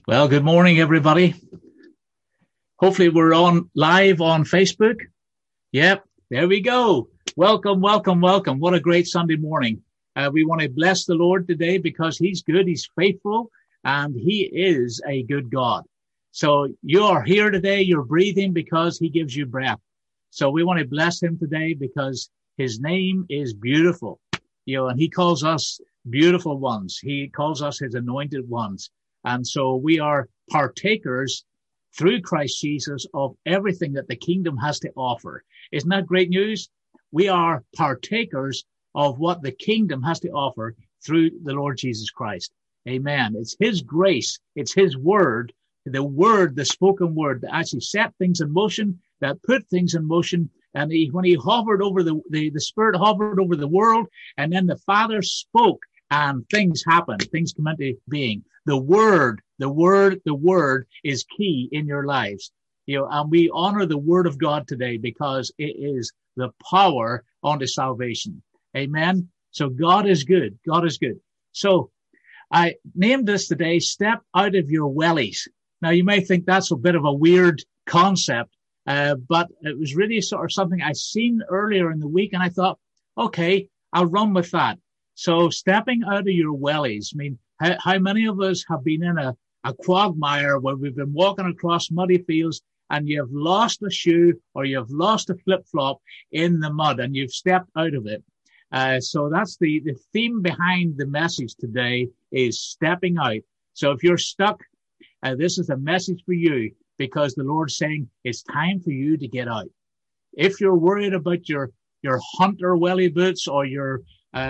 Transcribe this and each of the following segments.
Well, good morning, everybody. Hopefully we're on live on Facebook. Yep, there we go. Welcome. What a great Sunday morning. We want to bless the Lord today because he's good, he's faithful, and he is a good God. So you are here today, you're breathing because he gives you breath. So we want to bless him today because his name is beautiful. And he calls us beautiful ones. He calls us his anointed ones. And so we are partakers through Christ Jesus of everything that the kingdom has to offer. Isn't that great news? We are partakers of what the kingdom has to offer through the Lord Jesus Christ. Amen. It's his grace. It's his word, the spoken word that actually set things in motion, that put things in motion. And when he hovered over the Spirit hovered over the world, and then the Father spoke and things happened. Things come into being. The word is key in your lives. And we honor the word of God today because it is the power unto salvation. Amen. So God is good. God is good. So I named this today, Step Out of Your Wellies. Now you may think that's a bit of a weird concept, but it was really sort of something I seen earlier in the week. And I thought, okay, I'll run with that. So stepping out of your wellies. I mean, how many of us have been in a quagmire where we've been walking across muddy fields and you've lost a shoe or you've lost a flip-flop in the mud and you've stepped out of it. So that's the theme behind the message today is stepping out. So if you're stuck, this is a message for you because the Lord's saying it's time for you to get out. If you're worried about your Hunter welly boots or your,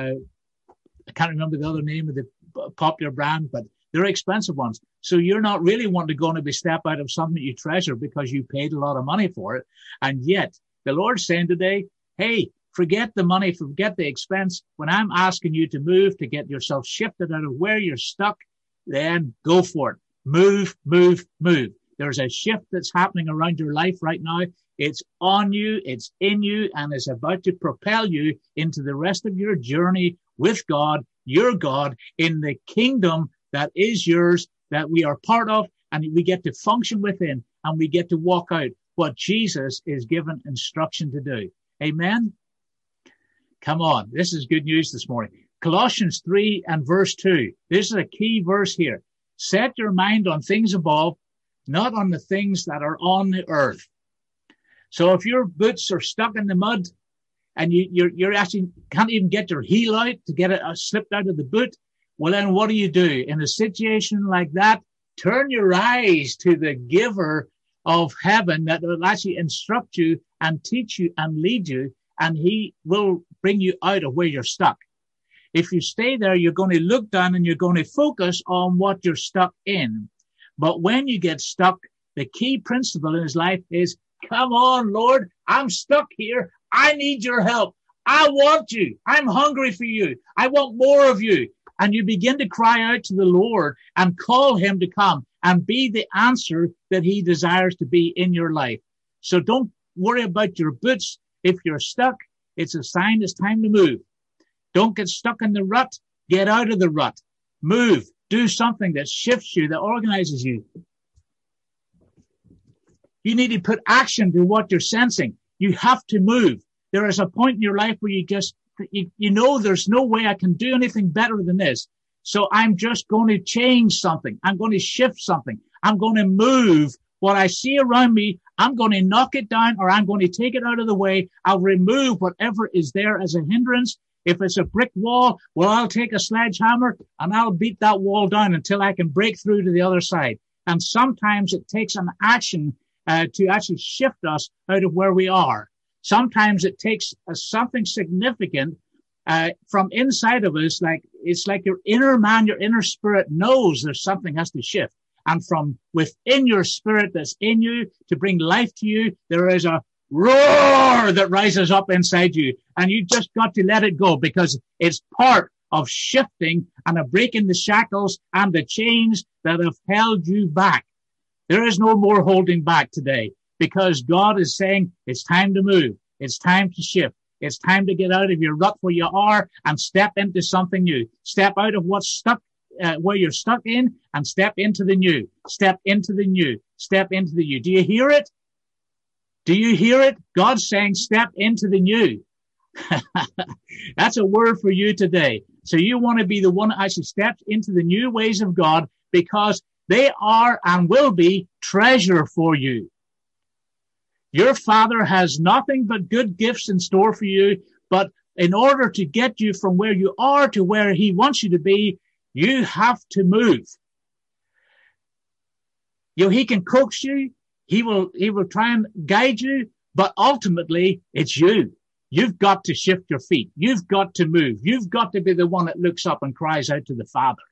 I can't remember the other name of the popular brand, but they're expensive ones. So you're not really wanting to be step out of something that you treasure because you paid a lot of money for it. And yet the Lord's saying today, hey, forget the money, forget the expense. When I'm asking you to move, to get yourself shifted out of where you're stuck, then go for it. Move. There's a shift that's happening around your life right now. It's on you, it's in you, and it's about to propel you into the rest of your journey with God, your God, in the kingdom that is yours, that we are part of, and we get to function within, and we get to walk out what Jesus is given instruction to do. Amen? Come on, this is good news this morning. Colossians 3 and verse 2. This is a key verse here. Set your mind on things above, not on the things that are on the earth. So if your boots are stuck in the mud and you're actually can't even get your heel out to get it slipped out of the boot, well, then what do? In a situation like that, turn your eyes to the giver of heaven that will actually instruct you and teach you and lead you, and he will bring you out of where you're stuck. If you stay there, you're going to look down and you're going to focus on what you're stuck in. But when you get stuck, the key principle in his life is, come on, Lord, I'm stuck here. I need your help. I want you. I'm hungry for you. I want more of you. And you begin to cry out to the Lord and call him to come and be the answer that he desires to be in your life. So don't worry about your boots. If you're stuck, it's a sign it's time to move. Don't get stuck in the rut. Get out of the rut. Move. Do something that shifts you, that organizes you. You need to put action to what you're sensing. You have to move. There is a point in your life where you know there's no way I can do anything better than this. So I'm just going to change something. I'm going to shift something. I'm going to move what I see around me. I'm going to knock it down, or I'm going to take it out of the way. I'll remove whatever is there as a hindrance. If it's a brick wall, well, I'll take a sledgehammer and I'll beat that wall down until I can break through to the other side. And sometimes it takes an action to actually shift us out of where we are. Sometimes it takes something significant from inside of us. It's like your inner man, your inner spirit knows there's something has to shift. And from within your spirit that's in you to bring life to you, there is a roar that rises up inside you. And you just got to let it go because it's part of shifting and of breaking the shackles and the chains that have held you back. There is no more holding back today because God is saying it's time to move. It's time to shift. It's time to get out of your rut where you are and step into something new. Step out of what's stuck where you're stuck in and step into the new. Step into the new. Step into the new. Do you hear it? Do you hear it? God's saying, step into the new. That's a word for you today. So you want to be the one that actually steps into the new ways of God, because they are and will be treasure for you. Your Father has nothing but good gifts in store for you, but in order to get you from where you are to where he wants you to be, you have to move. You know, he can coax you. He will try and guide you, but ultimately it's you. You've got to shift your feet. You've got to move. You've got to be the one that looks up and cries out to the Father.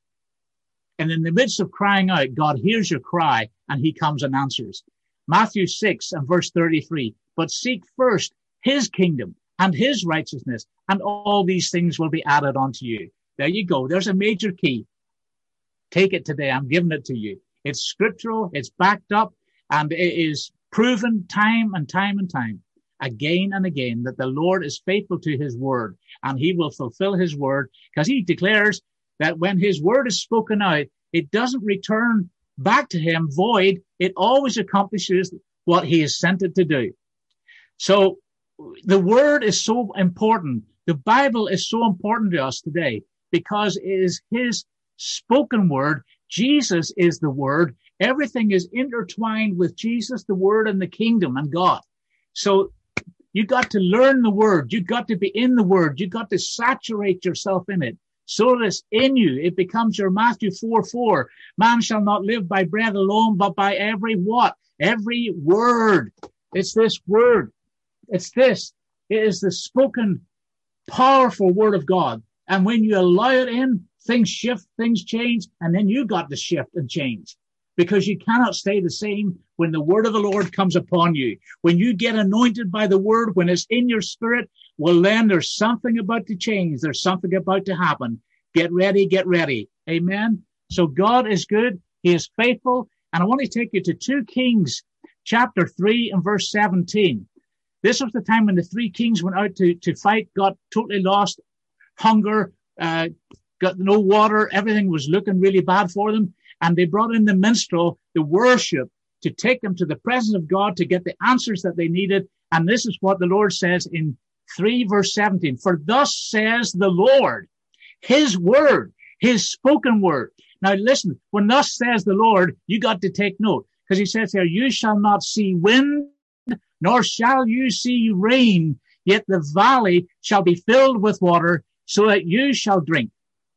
And in the midst of crying out, God hears your cry and he comes and answers. Matthew 6 and verse 33, but seek first his kingdom and his righteousness, and all these things will be added unto you. There you go. There's a major key. Take it today. I'm giving it to you. It's scriptural. It's backed up, and it is proven time and time and time, again and again, that the Lord is faithful to his word, and he will fulfill his word, because he declares that when his word is spoken out, it doesn't return back to him void. It always accomplishes what he has sent it to do. So the word is so important. The Bible is so important to us today because it is his spoken word. Jesus is the word. Everything is intertwined with Jesus, the word, and the kingdom and God. So you got to learn the word. You got to be in the word. You got to saturate yourself in it. So that it's in you. It becomes your Matthew 4:4. Man shall not live by bread alone, but by every what? Every word. It's this word. It's this. It is the spoken, powerful word of God. And when you allow it in, things shift, things change, and then you got to shift and change. Because you cannot stay the same when the word of the Lord comes upon you. When you get anointed by the word, when it's in your spirit, well, then there's something about to change. There's something about to happen. Get ready, get ready. Amen. So God is good. He is faithful. And I want to take you to 2 Kings chapter 3 and verse 17. This was the time when the 3 kings went out to fight, got totally lost, hunger, got no water. Everything was looking really bad for them. And they brought in the minstrel, the worship, to take them to the presence of God to get the answers that they needed. And this is what the Lord says in 3 verse 17. For thus says the Lord, his word, his spoken word. Now listen, when thus says the Lord, you got to take note, because he says here, you shall not see wind, nor shall you see rain, yet the valley shall be filled with water, so that you shall drink.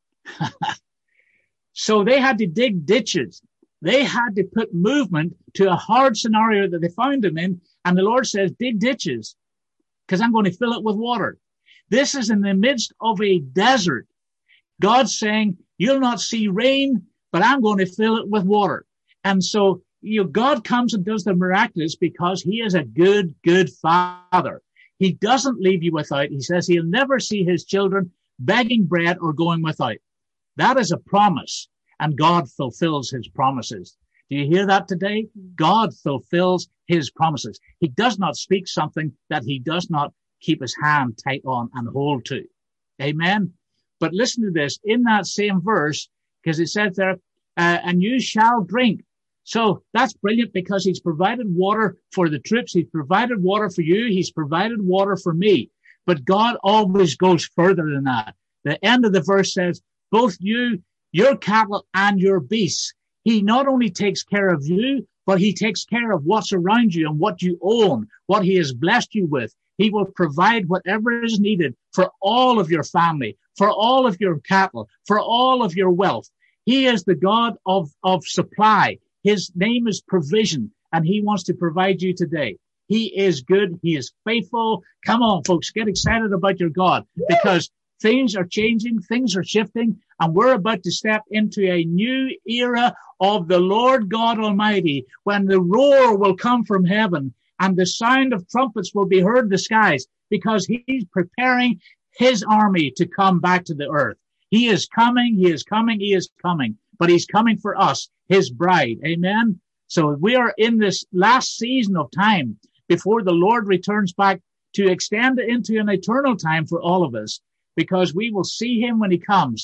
So they had to dig ditches. They had to put movement to a hard scenario that they found them in. And the Lord says, dig ditches, because I'm going to fill it with water. This is in the midst of a desert. God's saying, you'll not see rain, but I'm going to fill it with water. And so, God comes and does the miraculous because he is a good, good father. He doesn't leave you without. He says he'll never see his children begging bread or going without. That is a promise, and God fulfills his promises. Do you hear that today? God fulfills his promises. He does not speak something that he does not keep his hand tight on and hold to. Amen. But listen to this in that same verse, because it says there, and you shall drink. So that's brilliant, because he's provided water for the troops. He's provided water for you. He's provided water for me. But God always goes further than that. The end of the verse says, both you, your cattle, and your beasts. He not only takes care of you, but he takes care of what's around you and what you own, what he has blessed you with. He will provide whatever is needed for all of your family, for all of your cattle, for all of your wealth. He is the God of supply. His name is provision, and he wants to provide you today. He is good. He is faithful. Come on, folks, get excited about your God, because things are changing, things are shifting, and we're about to step into a new era of the Lord God Almighty, when the roar will come from heaven and the sound of trumpets will be heard in the skies, because he's preparing his army to come back to the earth. He is coming, he is coming, he is coming, but he's coming for us, his bride. Amen. So we are in this last season of time before the Lord returns back to extend it into an eternal time for all of us, because we will see him when he comes.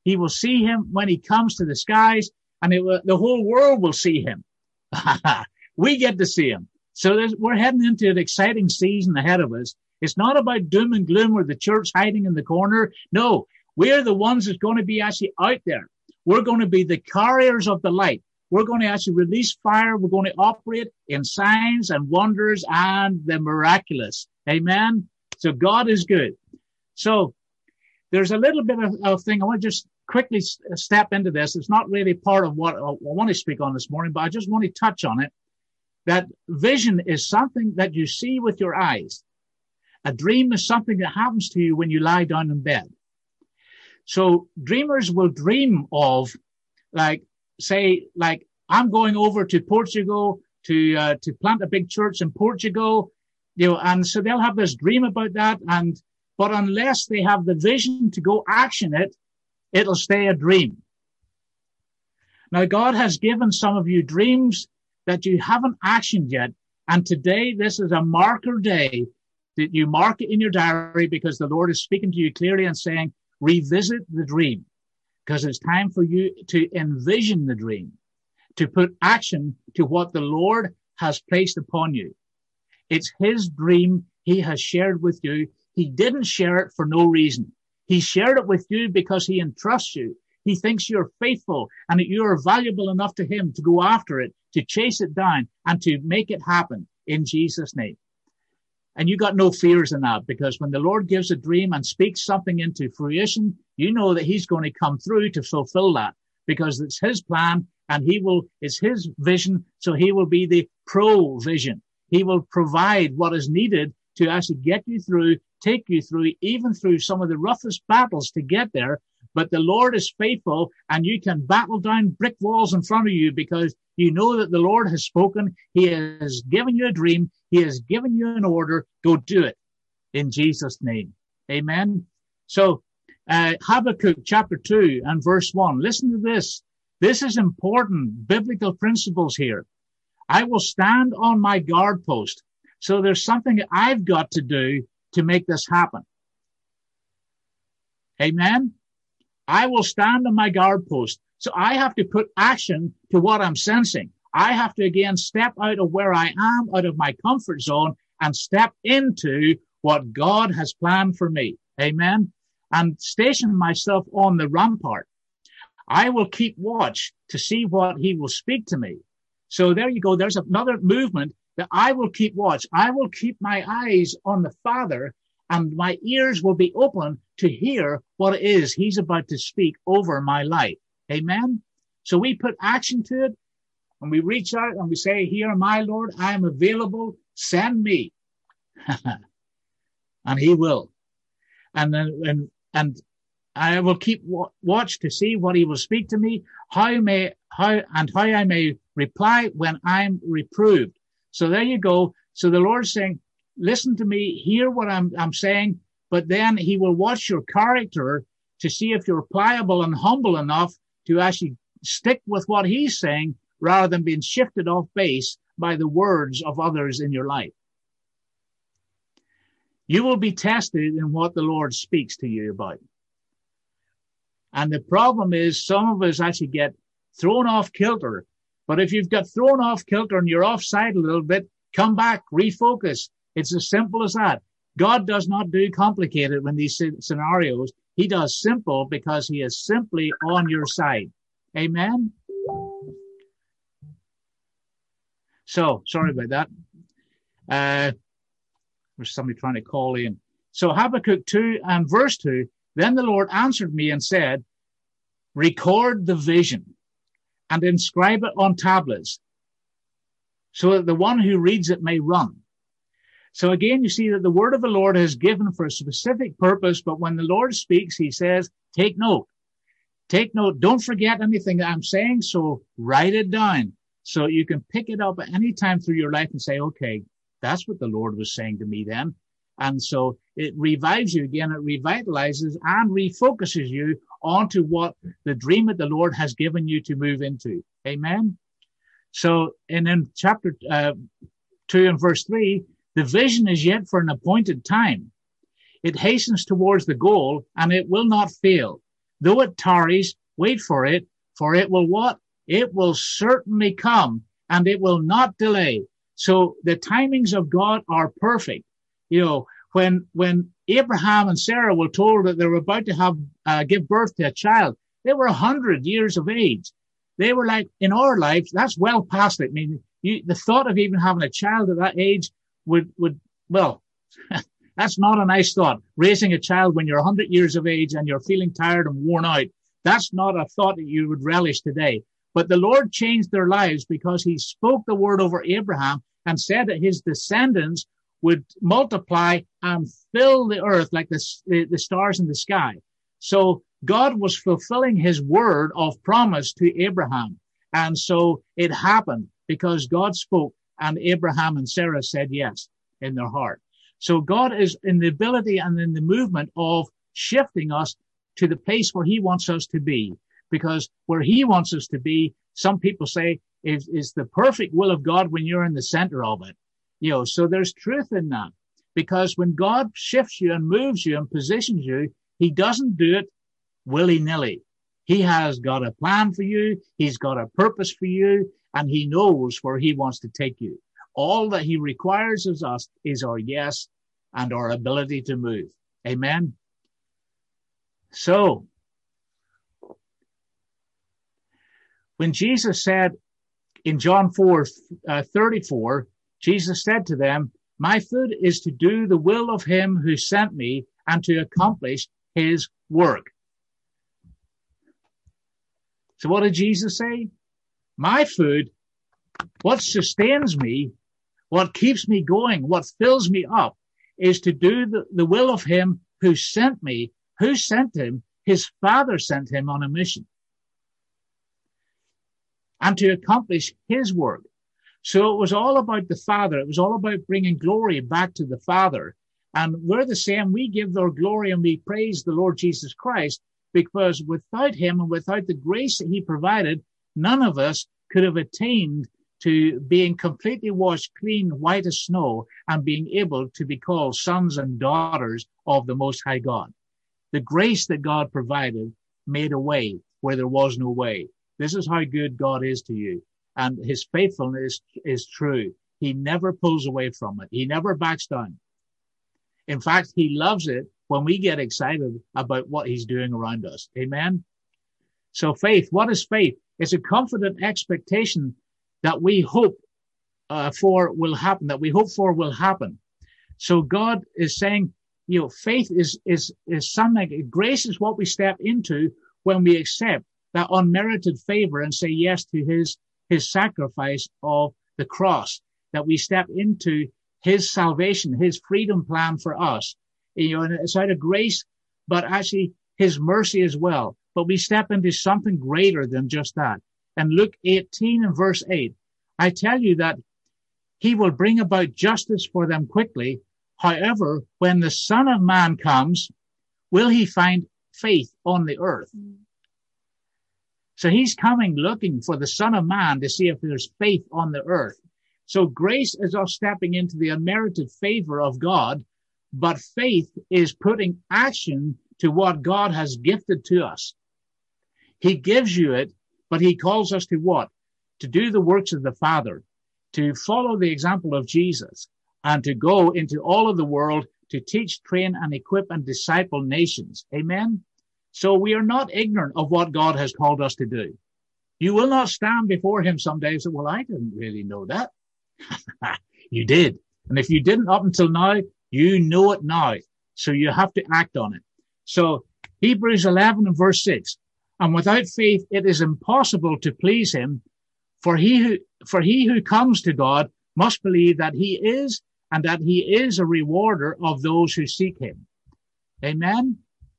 He will see him when he comes to the skies, and the whole world will see him. We get to see him. So we're heading into an exciting season ahead of us. It's not about doom and gloom or the church hiding in the corner. No, we're the ones that's going to be actually out there. We're going to be the carriers of the light. We're going to actually release fire. We're going to operate in signs and wonders and the miraculous. Amen. So God is good. So there's a little bit of thing. I want to just quickly step into this. It's not really part of what I want to speak on this morning, but I just want to touch on it. That vision is something that you see with your eyes. A dream is something that happens to you when you lie down in bed. So dreamers will dream of, I'm going over to Portugal to plant a big church in Portugal, and so they'll have this dream about that. But unless they have the vision to go action it, it'll stay a dream. Now, God has given some of you dreams that you haven't actioned yet. And today, this is a marker day that you mark it in your diary, because the Lord is speaking to you clearly and saying, revisit the dream, because it's time for you to envision the dream, to put action to what the Lord has placed upon you. It's his dream he has shared with you. He didn't share it for no reason. He shared it with you because he entrusts you. He thinks you're faithful and that you are valuable enough to him to go after it, to chase it down, and to make it happen in Jesus' name. And you got no fears in that, because when the Lord gives a dream and speaks something into fruition, you know that he's going to come through to fulfill that, because it's his plan and it's his vision. So he will be the provision. He will provide what is needed to actually get you through, take you through, even through some of the roughest battles to get there. But the Lord is faithful, and you can battle down brick walls in front of you, because you know that the Lord has spoken. He has given you a dream. He has given you an order. Go do it in Jesus' name. Amen. So Habakkuk chapter 2 and verse 1. Listen to this. This is important biblical principles here. I will stand on my guard post. So there's something I've got to do to make this happen. Amen. I will stand on my guard post. So I have to put action to what I'm sensing. I have to again step out of where I am, out of my comfort zone, and step into what God has planned for me. Amen. And station myself on the rampart. I will keep watch to see what he will speak to me. So there you go. There's another movement that I will keep watch. I will keep my eyes on the Father, and my ears will be open to hear what it is he's about to speak over my life. Amen. So we put action to it, and we reach out and we say, here, my Lord, I am available. Send me. And he will. And I will keep watch to see what he will speak to me, how I may reply when I'm reproved. So there you go. So the Lord's saying, listen to me, hear what I'm saying, but then he will watch your character to see if you're pliable and humble enough to actually stick with what he's saying, rather than being shifted off base by the words of others in your life. You will be tested in what the Lord speaks to you about. And the problem is, some of us actually get thrown off kilter. But if you've got thrown off kilter and you're offside a little bit, come back, refocus. It's as simple as that. God does not do complicated when these scenarios. He does simple, because he is simply on your side. Amen. So, sorry about that. There's somebody trying to call in. So Habakkuk 2 and verse 2, then the Lord answered me and said, record the vision and inscribe it on tablets, so that the one who reads it may run. So again, you see that the word of the Lord is given for a specific purpose, but when the Lord speaks, he says, take note. Take note. Don't forget anything that I'm saying, so write it down, so you can pick it up at any time through your life and say, okay, that's what the Lord was saying to me then. And so it revives you again, it revitalizes and refocuses you onto what the dream that the Lord has given you to move into. Amen. So in chapter 2 and verse 3, the vision is yet for an appointed time. It hastens towards the goal, and it will not fail. Though it tarries, wait for it will what? It will certainly come, and it will not delay. So the timings of God are perfect. You know, when Abraham and Sarah were told that they were about to give birth to a child, they were 100 years of age. They were like, in our lives, that's well past it. I mean, the thought of even having a child at that age would well, that's not a nice thought. Raising a child when you're 100 years of age and you're feeling tired and worn out, that's not a thought that you would relish today. But the Lord changed their lives because he spoke the word over Abraham and said that his descendants would multiply and fill the earth like the stars in the sky. So God was fulfilling his word of promise to Abraham. And so it happened because God spoke, and Abraham and Sarah said yes in their heart. So God is in the ability and in the movement of shifting us to the place where he wants us to be. Because where he wants us to be, some people say, is the perfect will of God when you're in the center of it. You know, so there's truth in that. Because when God shifts you and moves you and positions you, he doesn't do it willy-nilly. He has got a plan for you. He's got a purpose for you, and he knows where he wants to take you. All that he requires of us is our yes and our ability to move. Amen. So, when Jesus said in John 4:34, Jesus said to them, my food is to do the will of him who sent me and to accomplish his work. So what did Jesus say? My food, what sustains me, what keeps me going, what fills me up, is to do the will of him who sent me. Who sent him? His Father sent him on a mission. And to accomplish his work. So it was all about the Father. It was all about bringing glory back to the Father. And we're the same. We give our glory and we praise the Lord Jesus Christ, because without him and without the grace that he provided, none of us could have attained to being completely washed clean, white as snow, and being able to be called sons and daughters of the Most High God. The grace that God provided made a way where there was no way. This is how good God is to you. And his faithfulness is true. He never pulls away from it. He never backs down. In fact, he loves it when we get excited about what he's doing around us. Amen. So faith, what is faith? It's a confident expectation that we hope for will happen, that we hope for will happen. So God is saying, you know, faith is something like grace is what we step into when we accept that unmerited favor and say yes to his sacrifice of the cross, that we step into his salvation, his freedom plan for us. You know, and it's out of grace, but actually his mercy as well. But we step into something greater than just that. And Luke 18 and verse 8, I tell you that he will bring about justice for them quickly. However, when the Son of Man comes, will he find faith on the earth? So he's coming looking for the Son of Man to see if there's faith on the earth. So grace is us stepping into the unmerited favor of God, but faith is putting action to what God has gifted to us. He gives you it, but he calls us to what? To do the works of the Father, to follow the example of Jesus, and to go into all of the world to teach, train, and equip and disciple nations. Amen? So we are not ignorant of what God has called us to do. You will not stand before him someday and say, well, I didn't really know that. You did. And if you didn't up until now, you know it now. So you have to act on it. So Hebrews 11 and verse 6, and without faith, it is impossible to please him. For he who comes to God must believe that he is, and that he is a rewarder of those who seek him. Amen.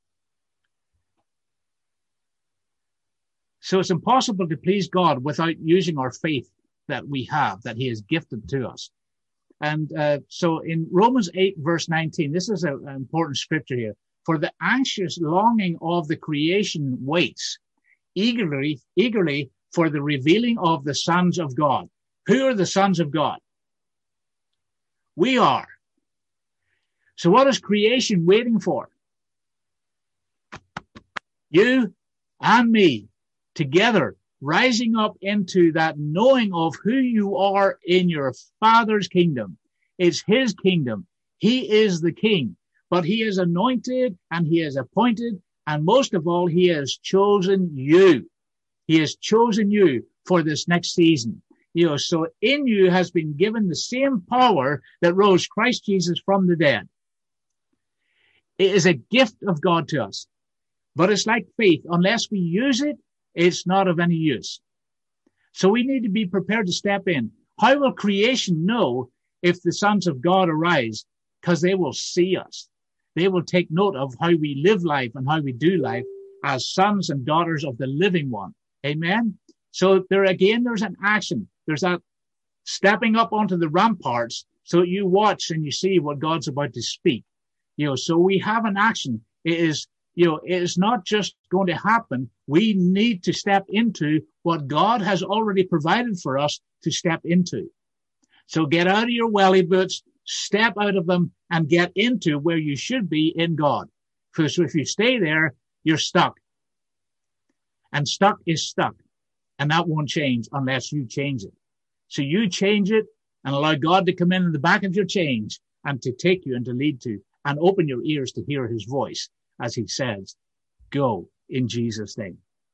So it's impossible to please God without using our faith that we have, that he has gifted to us. And so in Romans 8, verse 19, this is an important scripture here. For the anxious longing of the creation waits eagerly for the revealing of the sons of God. Who are the sons of God? We are. So what is creation waiting for? You and me together, rising up into that knowing of who you are in your Father's kingdom. It's his kingdom. He is the king, but he is anointed and he is appointed. And most of all, he has chosen you. He has chosen you for this next season. So in you has been given the same power that rose Christ Jesus from the dead. It is a gift of God to us, but it's like faith. Unless we use it, it's not of any use. So we need to be prepared to step in. How will creation know if the sons of God arise? Because they will see us. They will take note of how we live life and how we do life as sons and daughters of the living one. Amen. So there's an action. There's that stepping up onto the ramparts so you watch and you see what God's about to speak. So we have an action. It is not just going to happen. We need to step into what God has already provided for us to step into. So get out of your welly boots, step out of them, and get into where you should be in God. Because if you stay there, you're stuck. And stuck is stuck. And that won't change unless you change it. So you change it and allow God to come in the back of your change and to take you and to lead to and open your ears to hear his voice as he says, go in Jesus' name.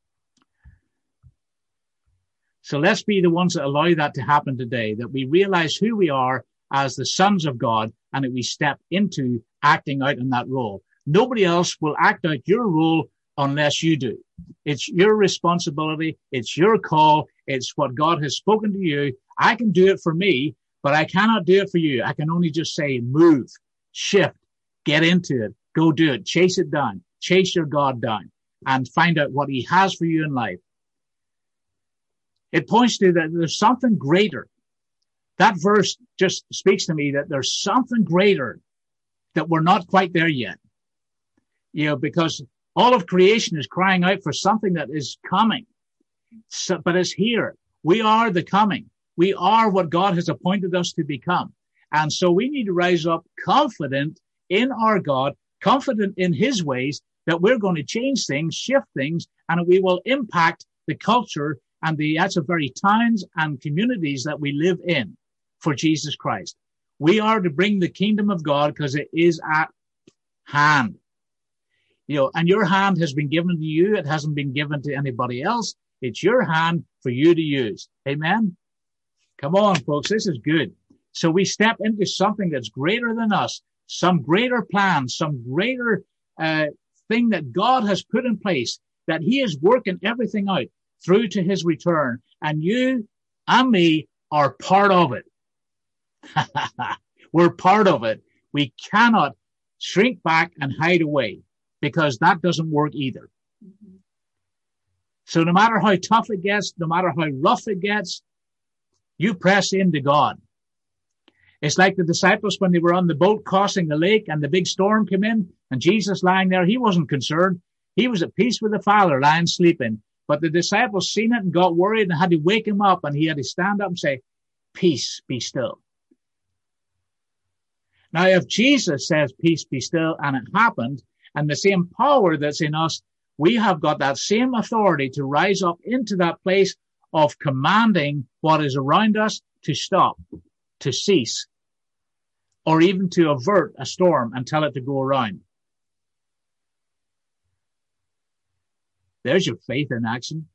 So let's be the ones that allow that to happen today, that we realize who we are as the sons of God and that we step into acting out in that role. Nobody else will act out your role unless you do. It's your responsibility. It's your call. It's what God has spoken to you. I can do it for me, but I cannot do it for you. I can only just say, move, shift, get into it, go do it, chase it down, chase your God down and find out what he has for you in life. It points to that there's something greater. That verse just speaks to me that there's something greater that we're not quite there yet. Because all of creation is crying out for something that is coming. So, but it's here. We are the coming. We are what God has appointed us to become. And so we need to rise up confident in our God, confident in his ways, that we're going to change things, shift things, and we will impact the culture and the very towns and communities that we live in for Jesus Christ. We are to bring the kingdom of God because it is at hand. And your hand has been given to you. It hasn't been given to anybody else. It's your hand for you to use. Amen. Come on, folks. This is good. So we step into something that's greater than us, some greater plan, some greater thing that God has put in place, that he is working everything out through to his return. And you and me are part of it. We're part of it. We cannot shrink back and hide away, because that doesn't work either. So no matter how tough it gets, no matter how rough it gets, you press into God. It's like the disciples when they were on the boat crossing the lake and the big storm came in and Jesus lying there, he wasn't concerned. He was at peace with the Father, lying sleeping. But the disciples seen it and got worried and had to wake him up, and he had to stand up and say, peace, be still. Now, if Jesus says, peace, be still, and it happened, and the same power that's in us, we have got that same authority to rise up into that place of commanding what is around us to stop, to cease, or even to avert a storm and tell it to go around. There's your faith in action.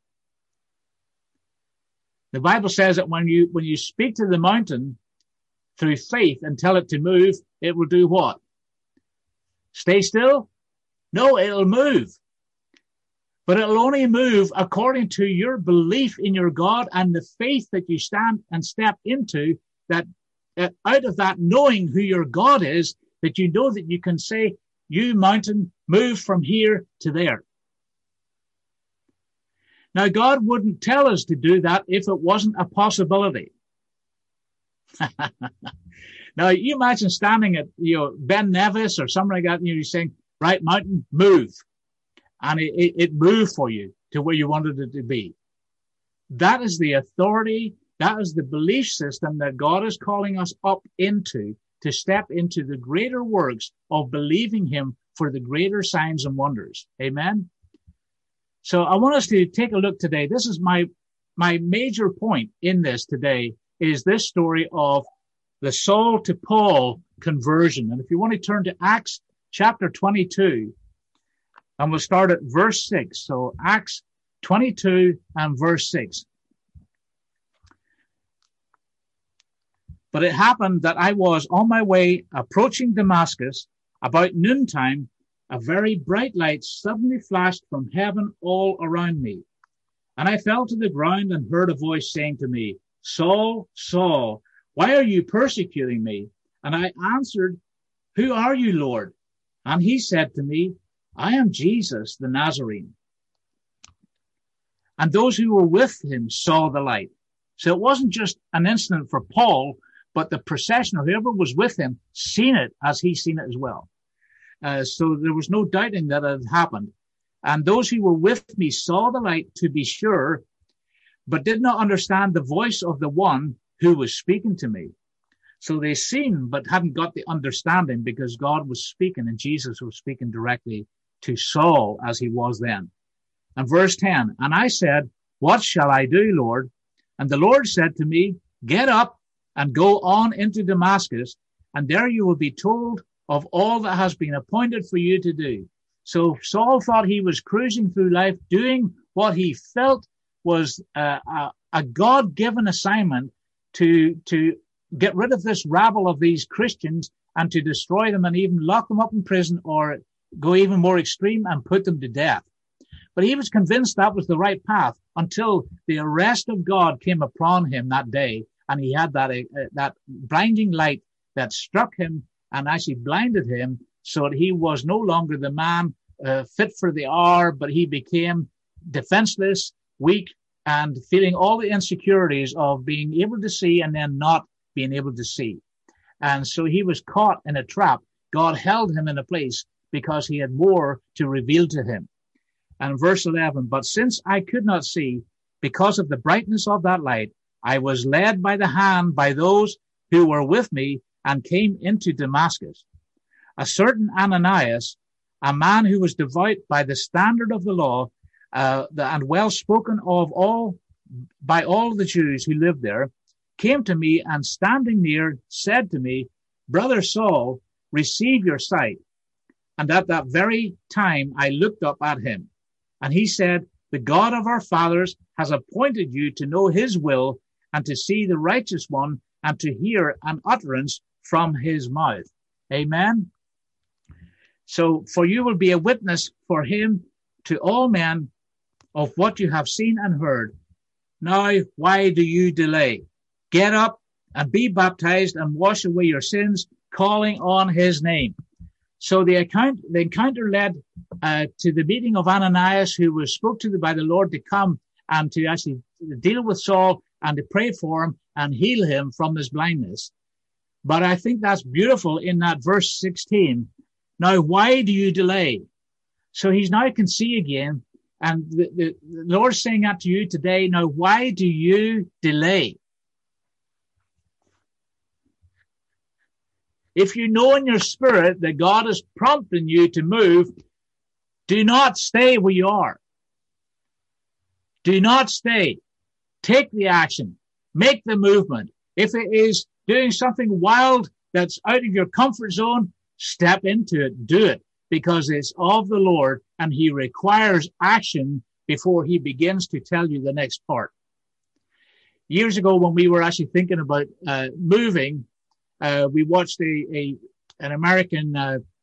The Bible says that when you speak to the mountain through faith and tell it to move, it will do what? Stay still? No, it'll move. But it'll only move according to your belief in your God and the faith that you stand and step into, that out of that knowing who your God is, that you know that you can say, you mountain, move from here to there. Now, God wouldn't tell us to do that if it wasn't a possibility. Now, you imagine standing at, Ben Nevis or something like that, and you're saying, right, mountain, move. And it moved for you to where you wanted it to be. That is the authority. That is the belief system that God is calling us up into, to step into the greater works of believing him for the greater signs and wonders. Amen. So I want us to take a look today. This is my major point in this today is this story of the Saul to Paul conversion. And if you want to turn to Acts chapter 22, and we'll start at verse 6. So Acts 22 and verse 6. But it happened that I was on my way approaching Damascus. About noontime, a very bright light suddenly flashed from heaven all around me. And I fell to the ground and heard a voice saying to me, Saul, Saul, why are you persecuting me? And I answered, Who are you, Lord? And he said to me, I am Jesus the Nazarene. And those who were with him saw the light. So it wasn't just an incident for Paul, but the procession or whoever was with him seen it as he seen it as well. So there was no doubting that it had happened. And those who were with me saw the light, to be sure, but did not understand the voice of the one who was speaking to me. So they seen, but hadn't got the understanding, because God was speaking and Jesus was speaking directly to Saul as he was then. And verse 10, and I said, What shall I do, Lord? And the Lord said to me, Get up and go on into Damascus, and there you will be told of all that has been appointed for you to do. So Saul thought he was cruising through life, doing what he felt was a God-given assignment to get rid of this rabble of these Christians and to destroy them and even lock them up in prison, or go even more extreme and put them to death. But he was convinced that was the right path until the arrest of God came upon him that day, and he had that blinding light that struck him and actually blinded him, so that he was no longer the man fit for the hour, but he became defenseless, weak, and feeling all the insecurities of being able to see and then not being able to see. And so he was caught in a trap. God held him in a place because he had more to reveal to him. And verse 11, but since I could not see because of the brightness of that light, I was led by the hand by those who were with me and came into Damascus. A certain Ananias, a man who was devout by the standard of the law, and well spoken of by all the Jews who lived there, came to me, and standing near said to me, Brother Saul, receive your sight. And at that very time I looked up at him. And he said, The God of our fathers has appointed you to know his will, and to see the righteous one, and to hear an utterance from his mouth. Amen. So for you will be a witness for him to all men of what you have seen and heard. Now, why do you delay? Get up and be baptized and wash away your sins, calling on his name. So the encounter led to the meeting of Ananias, who was spoke to by the Lord to come and to actually deal with Saul and to pray for him and heal him from his blindness. But I think that's beautiful in that verse 16. Now, why do you delay? So he's now can see again. And the Lord's saying that to you today. Now, why do you delay? If you know in your spirit that God is prompting you to move, do not stay where you are. Do not stay. Take the action. Make the movement. If it is doing something wild that's out of your comfort zone, step into it. Do it, because it's of the Lord, and he requires action before he begins to tell you the next part. Years ago, when we were actually thinking about moving, we watched an American,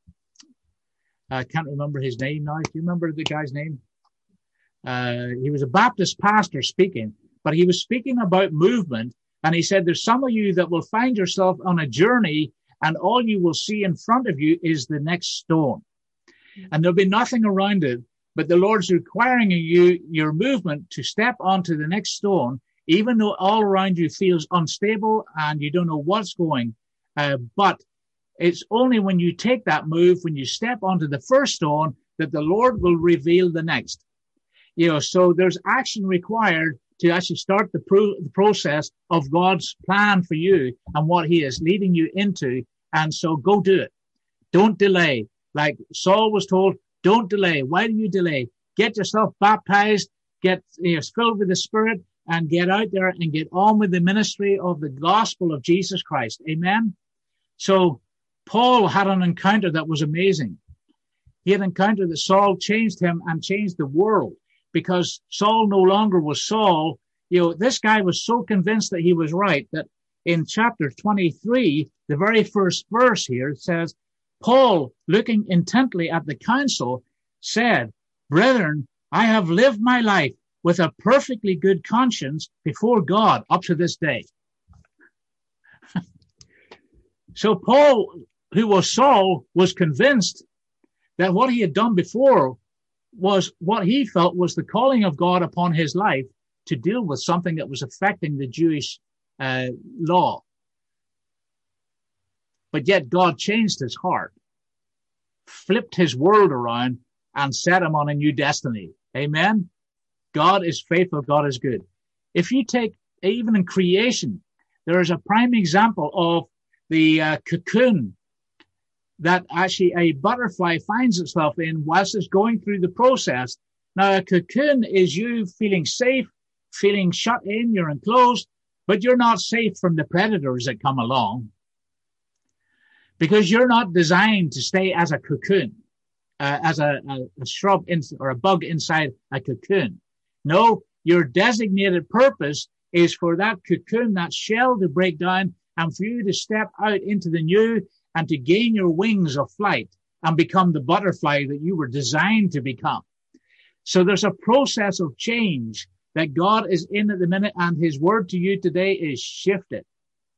I can't remember his name now. Do you remember the guy's name? He was a Baptist pastor speaking, but he was speaking about movement. And he said, there's some of you that will find yourself on a journey, and all you will see in front of you is the next stone. And there'll be nothing around it, but the Lord's requiring you, your movement, to step onto the next stone, even though all around you feels unstable and you don't know what's going. But it's only when you take that move, when you step onto the first stone, that the Lord will reveal the next. So there's action required to actually start the process of God's plan for you and what he is leading you into. And so go do it. Don't delay. Like Saul was told, don't delay. Why do you delay? get yourself baptized, get filled with the Spirit, and get out there and get on with the ministry of the gospel of Jesus Christ. Amen. So Paul had an encounter that was amazing. He had an encounter that Saul changed him and changed the world, because Saul no longer was Saul. This guy was so convinced that he was right that in chapter 23, the very first verse here, it says, Paul, looking intently at the council, said, "Brethren, I have lived my life with a perfectly good conscience before God up to this day." So Paul, who was Saul, was convinced that what he had done before was what he felt was the calling of God upon his life to deal with something that was affecting the Jewish law. But yet God changed his heart, flipped his world around, and set him on a new destiny. Amen. God is faithful. God is good. If you take, even in creation, there is a prime example of the cocoon that actually a butterfly finds itself in whilst it's going through the process. Now, a cocoon is you feeling safe, feeling shut in, you're enclosed, but you're not safe from the predators that come along, because you're not designed to stay as a cocoon, as a shrub or a bug inside a cocoon. No, your designated purpose is for that cocoon, that shell, to break down and for you to step out into the new and to gain your wings of flight and become the butterfly that you were designed to become. So there's a process of change that God is in at the minute, and his word to you today is shift it.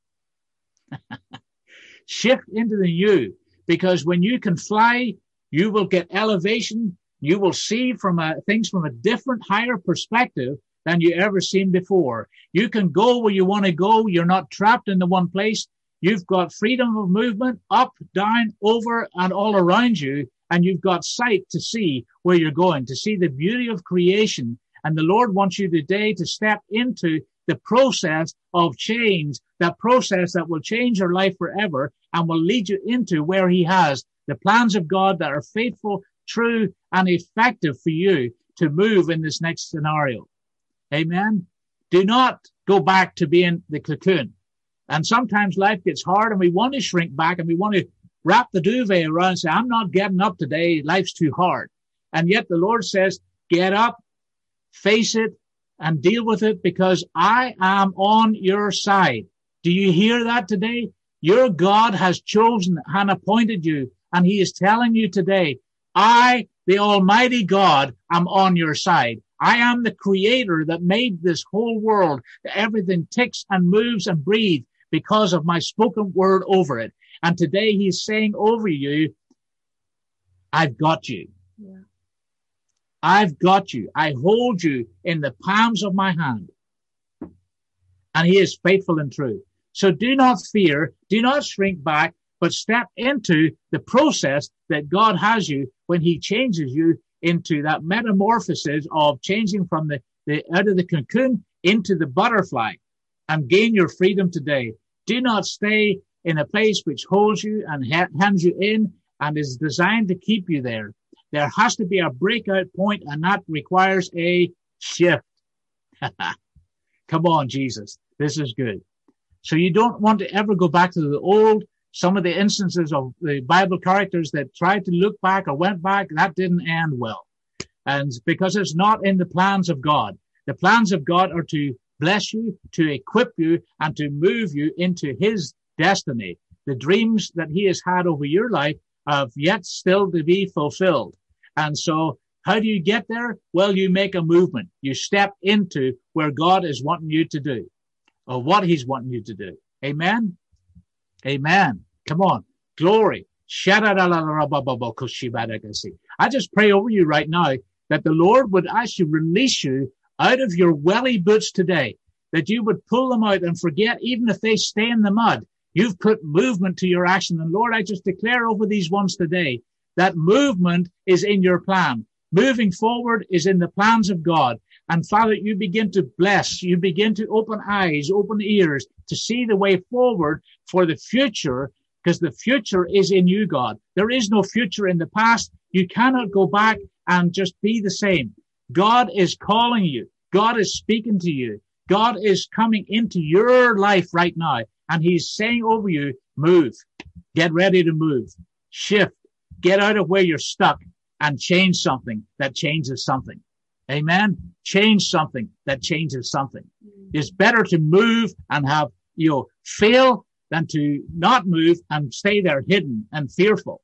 Shift into the new, because when you can fly, you will get elevation. You will see things from a different, higher perspective than you ever seen before. You can go where you want to go. You're not trapped in the one place. You've got freedom of movement up, down, over, and all around you. And you've got sight to see where you're going, to see the beauty of creation. And the Lord wants you today to step into the process of change, that process that will change your life forever and will lead you into where he has the plans of God that are faithful, true, and effective for you to move in this next scenario. Amen. Do not go back to being the cocoon. And sometimes life gets hard and we want to shrink back and we want to wrap the duvet around and say, I'm not getting up today. Life's too hard. And yet the Lord says, get up, face it, and deal with it, because I am on your side. Do you hear that today? Your God has chosen and appointed you, and he is telling you today, I, the Almighty God, am on your side. I am the creator that made this whole world. Everything ticks and moves and breathes because of my spoken word over it. And today he's saying over you, I've got you. Yeah. I've got you. I hold you in the palms of my hand. And he is faithful and true. So do not fear, do not shrink back, but step into the process that God has you when he changes you into that metamorphosis of changing from the out of the cocoon into the butterfly, and gain your freedom today. Do not stay in a place which holds you and hems you in and is designed to keep you there. There has to be a breakout point, and that requires a shift. Come on, Jesus. This is good. So you don't want to ever go back to the old. Some of the instances of the Bible characters that tried to look back or went back, that didn't end well. And because it's not in the plans of God. The plans of God are to bless you, to equip you, and to move you into his destiny. The dreams that he has had over your life have yet still to be fulfilled. And so how do you get there? Well, you make a movement. You step into where God is wanting you to do, or what he's wanting you to do. Amen? Amen. Come on. Glory. I just pray over you right now that the Lord would actually release you out of your welly boots today, that you would pull them out and forget, even if they stay in the mud, you've put movement to your action. And Lord, I just declare over these ones today that movement is in your plan. Moving forward is in the plans of God. And Father, you begin to bless, you begin to open eyes, open ears to see the way forward for the future, because the future is in you, God. There is no future in the past. You cannot go back and just be the same. God is calling you. God is speaking to you. God is coming into your life right now, and he's saying over you, move. Get ready to move. Shift. Get out of where you're stuck and change something that changes something. Amen. Change something that changes something. It's better to move and have, fail than to not move and stay there hidden and fearful.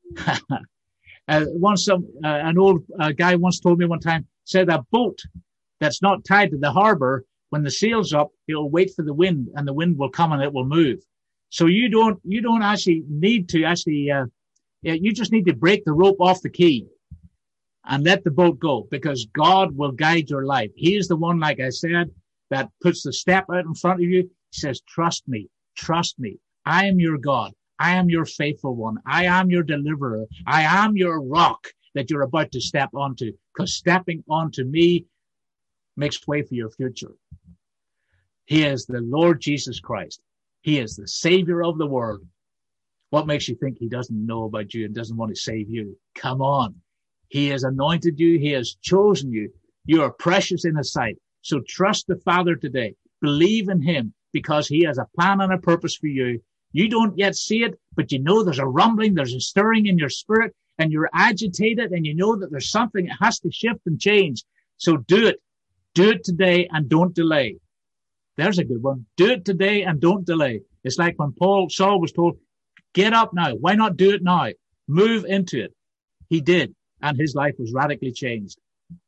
An old guy once told me one time, said a boat that's not tied to the harbor, when the sail's up, it'll wait for the wind, and the wind will come and it will move. So you don't actually need to you just need to break the rope off the key and let the boat go, because God will guide your life. He is the one, like I said, that puts the step out in front of you. He says, trust me. I am your God. I am your faithful one. I am your deliverer. I am your rock that you're about to step onto, because stepping onto me makes way for your future. He is the Lord Jesus Christ. He is the Savior of the world. What makes you think he doesn't know about you and doesn't want to save you? Come on. He has anointed you. He has chosen you. You are precious in his sight. So trust the Father today. Believe in him, because he has a plan and a purpose for you. You don't yet see it, but you know there's a rumbling, there's a stirring in your spirit, and you're agitated, and you know that there's something that has to shift and change. So do it. Do it today and don't delay. There's a good one. Do it today and don't delay. It's like when Saul was told, get up now. Why not do it now? Move into it. He did, and his life was radically changed.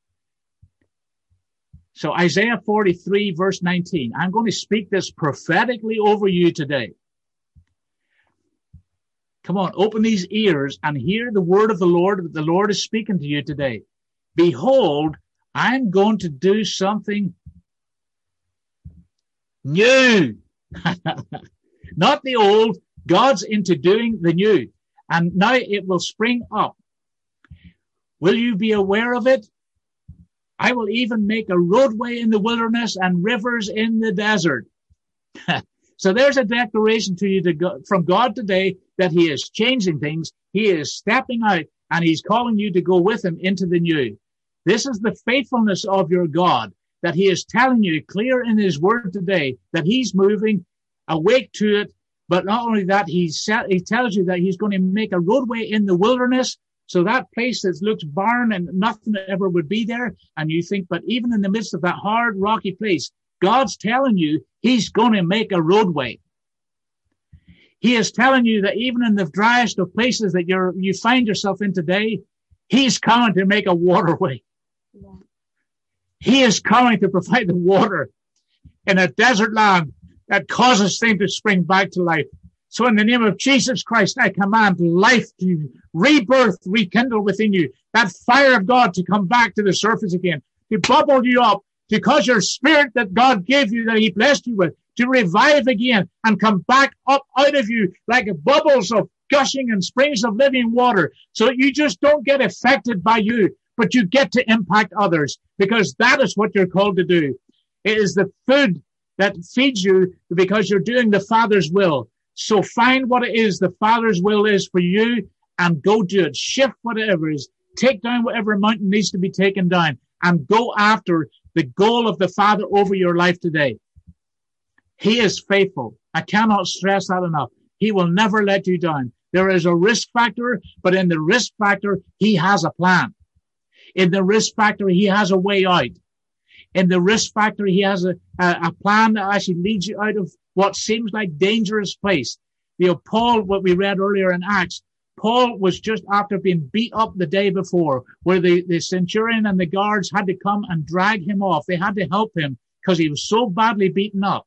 So Isaiah 43 verse 19, I'm going to speak this prophetically over you today. Come on, open these ears and hear the word of the Lord that the Lord is speaking to you today. Behold, I'm going to do something new. Not the old. God's into doing the new. And now it will spring up. Will you be aware of it? I will even make a roadway in the wilderness and rivers in the desert. So there's a declaration to you from God today that he is changing things. He is stepping out, and he's calling you to go with him into the new. This is the faithfulness of your God, that he is telling you clear in his word today that he's moving. Awake to it. But not only that, he tells you that he's going to make a roadway in the wilderness. So that place that looks barren and nothing ever would be there. And you think, but even in the midst of that hard, rocky place, God's telling you he's going to make a roadway. He is telling you that even in the driest of places that you find yourself in today, he's coming to make a waterway. Yeah. He is coming to provide the water in a desert land that causes things to spring back to life. So in the name of Jesus Christ, I command life to rebirth, rekindle within you, that fire of God to come back to the surface again, to bubble you up, to cause your spirit that God gave you, that he blessed you with, to revive again and come back up out of you like bubbles of gushing and springs of living water, so that you just don't get affected by you, but you get to impact others, because that is what you're called to do. It is the food that feeds you because you're doing the Father's will. So find what it is the Father's will is for you and go do it. Shift whatever is. Take down whatever mountain needs to be taken down and go after the goal of the Father over your life today. He is faithful. I cannot stress that enough. He will never let you down. There is a risk factor, but in the risk factor, he has a plan. In the risk factor, he has a way out. In the risk factor, he has a plan that actually leads you out of what seems like dangerous place. Paul, what we read earlier in Acts, Paul was just after being beat up the day before, where the centurion and the guards had to come and drag him off. They had to help him because he was so badly beaten up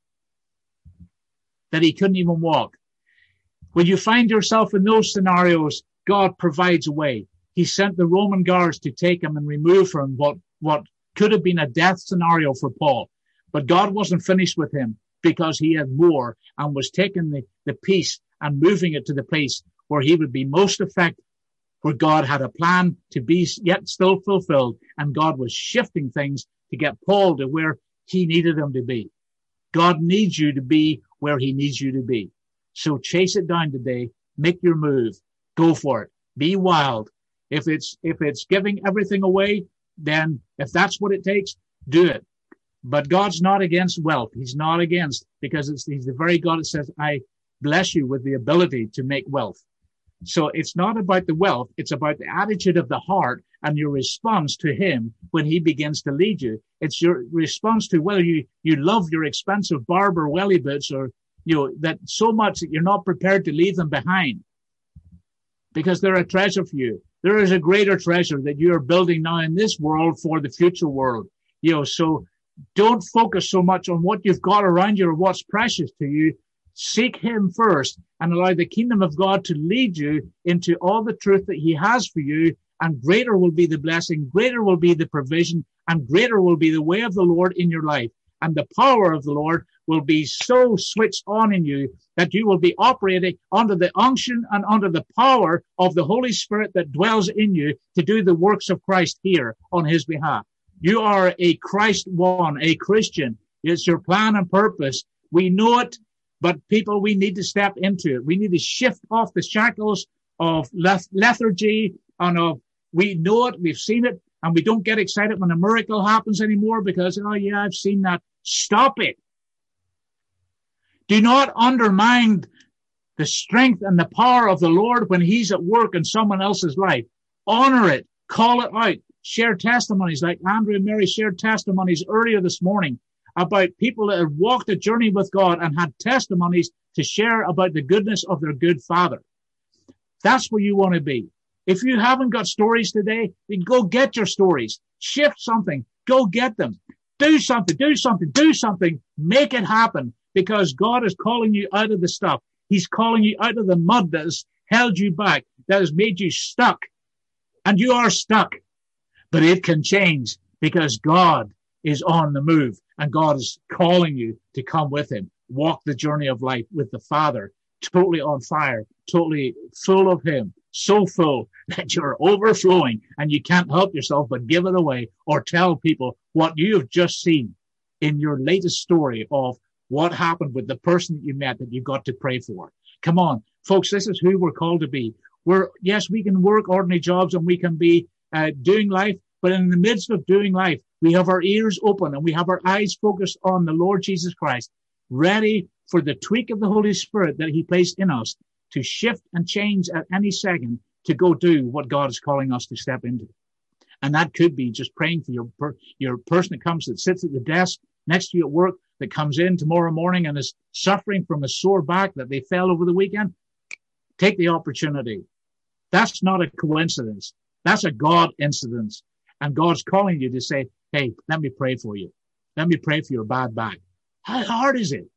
that he couldn't even walk. When you find yourself in those scenarios, God provides a way. He sent the Roman guards to take him and remove from what could have been a death scenario for Paul. But God wasn't finished with him, because he had more and was taking the piece and moving it to the place where he would be most effective, where God had a plan to be yet still fulfilled. And God was shifting things to get Paul to where he needed him to be. God needs you to be where he needs you to be. So chase it down today. Make your move. Go for it. Be wild. If it's giving everything away, then if that's what it takes, do it. But God's not against wealth. He's not against, because he's the very God that says, I bless you with the ability to make wealth. So it's not about the wealth. It's about the attitude of the heart and your response to him when he begins to lead you. It's your response to whether you love your expensive Barber welly boots, or, that so much that you're not prepared to leave them behind, because they're a treasure for you. There is a greater treasure that you are building now in this world for the future world. So don't focus so much on what you've got around you or what's precious to you. Seek him first and allow the kingdom of God to lead you into all the truth that he has for you. And greater will be the blessing, greater will be the provision, and greater will be the way of the Lord in your life. And the power of the Lord will be so switched on in you that you will be operating under the unction and under the power of the Holy Spirit that dwells in you to do the works of Christ here on his behalf. You are a Christ one, a Christian. It's your plan and purpose. We know it, but people, we need to step into it. We need to shift off the shackles of lethargy and we know it, we've seen it, and we don't get excited when a miracle happens anymore because, oh yeah, I've seen that. Stop it. Do not undermine the strength and the power of the Lord when he's at work in someone else's life. Honor it. Call it out. Share testimonies like Andrew and Mary shared testimonies earlier this morning about people that have walked a journey with God and had testimonies to share about the goodness of their good Father. That's where you want to be. If you haven't got stories today, then go get your stories. Shift something. Go get them. Do something. Make it happen, because God is calling you out of the stuff. He's calling you out of the mud that has held you back, that has made you stuck. And you are stuck. But it can change, because God is on the move and God is calling you to come with him. Walk the journey of life with the Father, totally on fire, totally full of him. So full that you're overflowing and you can't help yourself but give it away or tell people what you have just seen in your latest story of what happened with the person that you met that you got to pray for. Come on, folks, this is who we're called to be. Yes, we can work ordinary jobs and we can be doing life, but in the midst of doing life, we have our ears open and we have our eyes focused on the Lord Jesus Christ, ready for the tweak of the Holy Spirit that he placed in us to shift and change at any second to go do what God is calling us to step into. And that could be just praying for your person that sits at the desk next to you at work, that comes in tomorrow morning and is suffering from a sore back that they fell over the weekend. Take the opportunity. That's not a coincidence. That's a God incidence. And God's calling you to say, hey, let me pray for you. Let me pray for your bad back. How hard is it?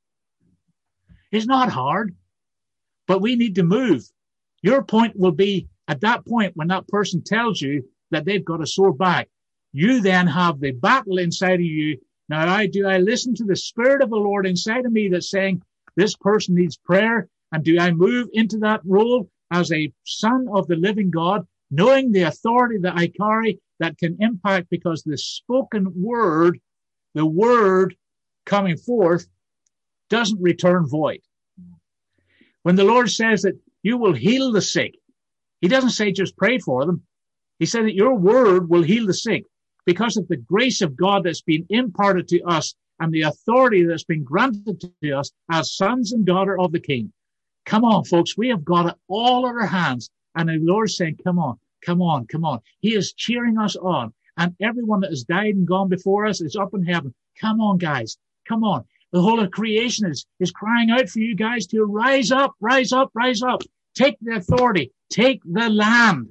It's not hard. But we need to move. Your point will be at that point when that person tells you that they've got a sore back. You then have the battle inside of you. Now, do I listen to the Spirit of the Lord inside of me that's saying this person needs prayer? And do I move into that role as a son of the living God, knowing the authority that I carry that can impact, because the spoken word, the word coming forth, doesn't return void. When the Lord says that you will heal the sick, he doesn't say just pray for them. He said that your word will heal the sick because of the grace of God that's been imparted to us and the authority that's been granted to us as sons and daughters of the King. Come on, folks. We have got it all in our hands. And the Lord's saying, come on. He is cheering us on. And everyone that has died and gone before us is up in heaven. Come on, guys. Come on. The whole of creation is crying out for you guys to rise up. Take the authority. Take the land.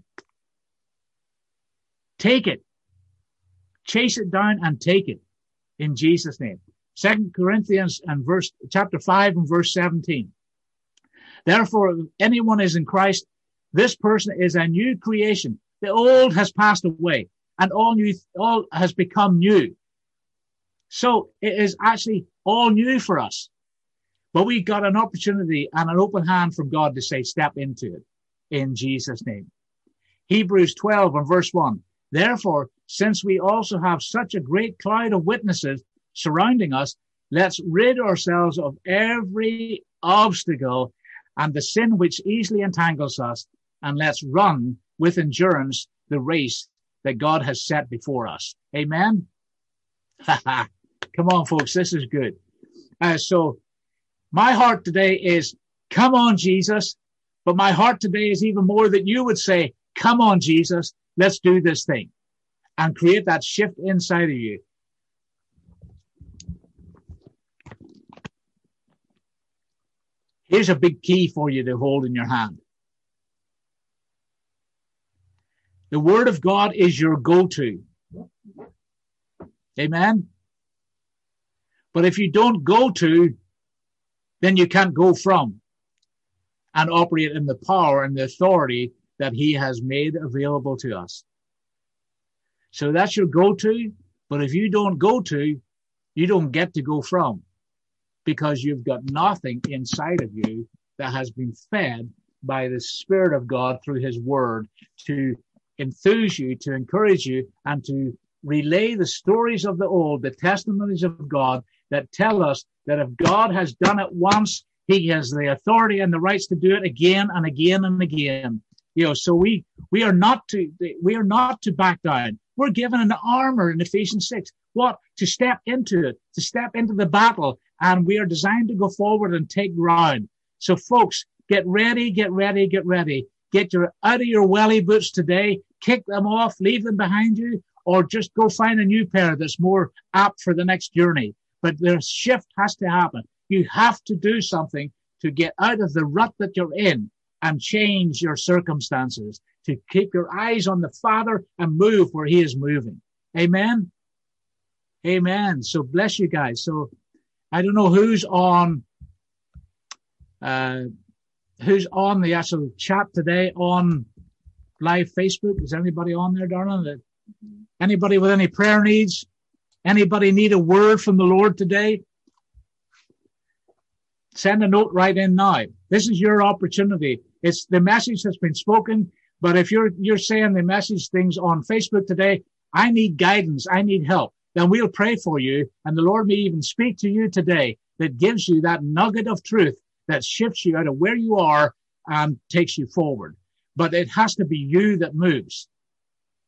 Take it. Chase it down and take it in Jesus' name. 2 Corinthians and chapter 5 and verse 17. Therefore, if anyone is in Christ, this person is a new creation. The old has passed away and all has become new. So it is actually all new for us. But we got an opportunity and an open hand from God to say, step into it in Jesus' name. Hebrews 12 and verse 1. Therefore, since we also have such a great cloud of witnesses surrounding us, let's rid ourselves of every obstacle and the sin which easily entangles us, and let's run with endurance the race that God has set before us. Amen. Come on, folks. This is good. So my heart today is, come on, Jesus. But my heart today is even more that you would say, come on, Jesus, let's do this thing, and create that shift inside of you. Here's a big key for you to hold in your hand. The Word of God is your go-to. Amen? But if you don't go to, then you can't go from and operate in the power and the authority that He has made available to us. So that's your go-to. But if you don't go to, you don't get to go from, because you've got nothing inside of you that has been fed by the Spirit of God through His Word to enthuse you, to encourage you, and to relay the stories of the old, the testimonies of God that tell us that if God has done it once, He has the authority and the rights to do it again and again and again. So we are not to back down. We're given an armor in Ephesians 6. What? To step into it, to step into the battle. And we are designed to go forward and take ground. So folks, get ready, get ready, get ready. Get out of your welly boots today, kick them off, leave them behind you, or just go find a new pair that's more apt for the next journey. But the shift has to happen. You have to do something to get out of the rut that you're in and change your circumstances, to keep your eyes on the Father and move where He is moving. Amen? Amen. So bless you guys. So I don't know who's on the actual chat today on live Facebook. Is anybody on there, darling? Anybody with any prayer needs? Anybody need a word from the Lord today? Send a note right in now. This is your opportunity. It's the message has been spoken, but if you're saying the message things on Facebook today, I need guidance, I need help, then we'll pray for you, and the Lord may even speak to you today that gives you that nugget of truth that shifts you out of where you are and takes you forward. But it has to be you that moves.